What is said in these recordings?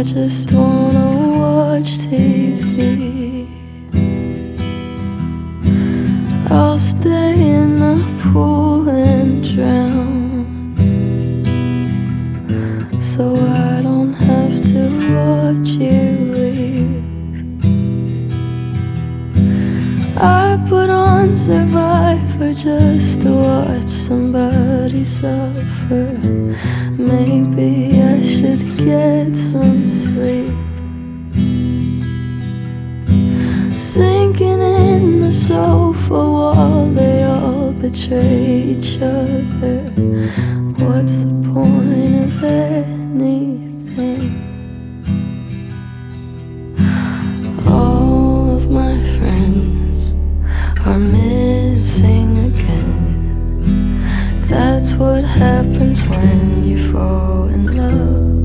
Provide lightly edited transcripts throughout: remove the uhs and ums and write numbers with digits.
just wanna watch TV. I'll stay in the pool and drown, so I don't have to watch you leave. I put on Survivor just to watch somebody suffer. Maybe I should get some sleep. Sinking in the sofa wall, they all betray each other. What's the point of anything? All of my friends are missing again. That's what happens when you fall in love.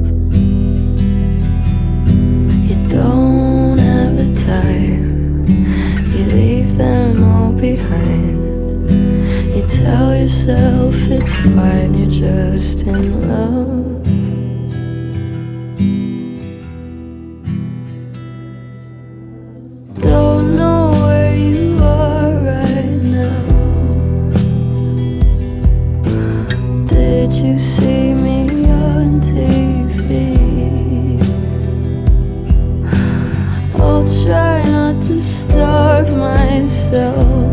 You don't have the time, you leave them all behind. You tell yourself it's fine, you're just in love. Don't know where you are right now. Did you see me on TV? I'll try not to starve myself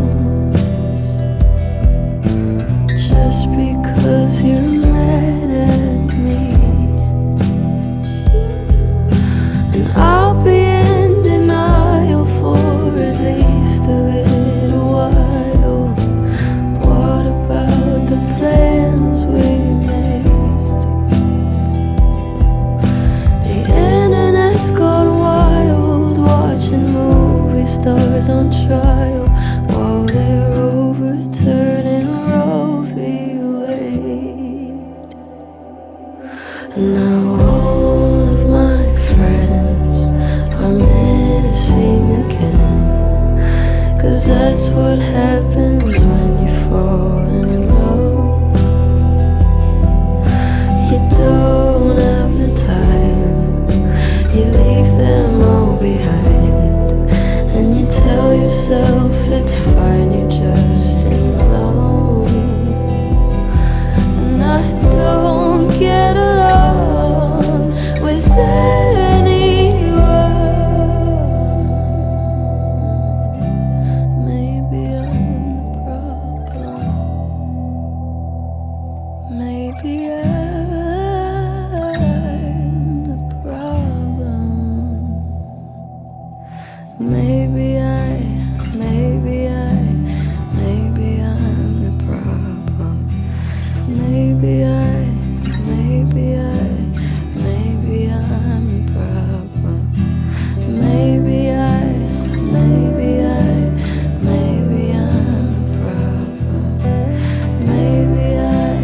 just because you're mad at me. And I'll be in denial for at least a little while. What about the plans we made? The internet's gone wild, watching movie stars on trial while they're overturning Roe v. Wade. And now all of my friends are missing again, 'cause that's what happens when you fall in love. You don't have the time, you leave them all behind, and you tell yourself it's fine, you're just in love. And I don't get along with anyone. Maybe I'm the problem. Maybe I'm the problem. Maybe I'm the problem. Maybe I'm the problem. Maybe I'm the problem. Maybe I'm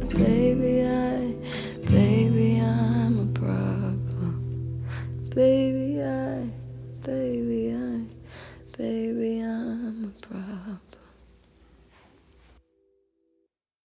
baby.